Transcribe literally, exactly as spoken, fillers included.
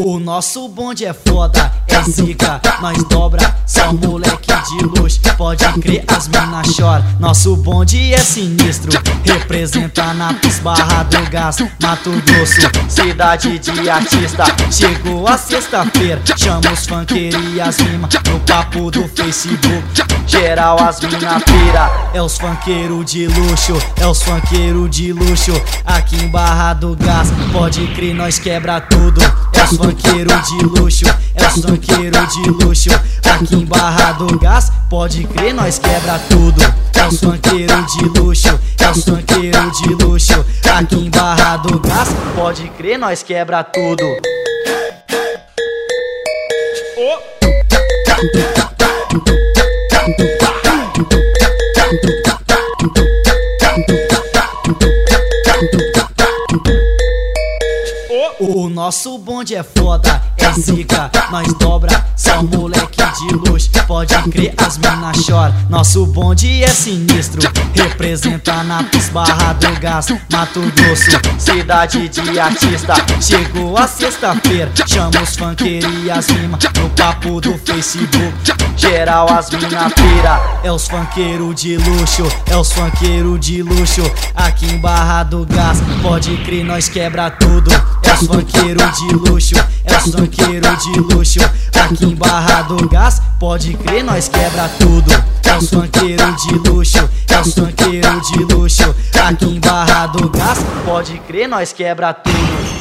O nosso bonde é foda, é zica, nós dobra, só moleque de luxo. Pode crer, as mina chora. Nosso bonde é sinistro, representa na Barra do Gás, Mato Grosso, cidade de artista. Chegou a sexta-feira, chama os funkeiros e as rima no papo do Facebook. Geral as mina pira, é os funkeiros de luxo, é os funkeiros de luxo. Aqui em Barra do Gás, pode crer, nós quebra tudo. É os funkeiros de luxo, é os funkeiros de luxo. Aqui em Barra do Gás, pode crer, nós quebra tudo. É os funkeiros de luxo, é os funkeiros de luxo. Aqui em Barra do Gás, pode crer, nós quebra tudo. Oh. O nosso bonde é foda, é zica, nós dobra, só moleque de luxo. Pode crer, as mina chora. Nosso bonde é sinistro, representa na Barra do Gás, Mato Grosso, cidade de artista. Chegou a sexta-feira, chama os funkeiros e as rima no papo do Facebook. Geral as mina pira, é os funkeiros de luxo, é os funkeiros de luxo. Aqui em Barra do Gás, pode crer, nós quebra tudo. É os funkeiros de luxo, é os funkeiros de luxo. Aqui em Barra do Gás, pode crer, nós quebra tudo. É os funkeiros de luxo, é os funkeiros de luxo. Aqui em Barra do Gás, pode crer, nós quebra tudo.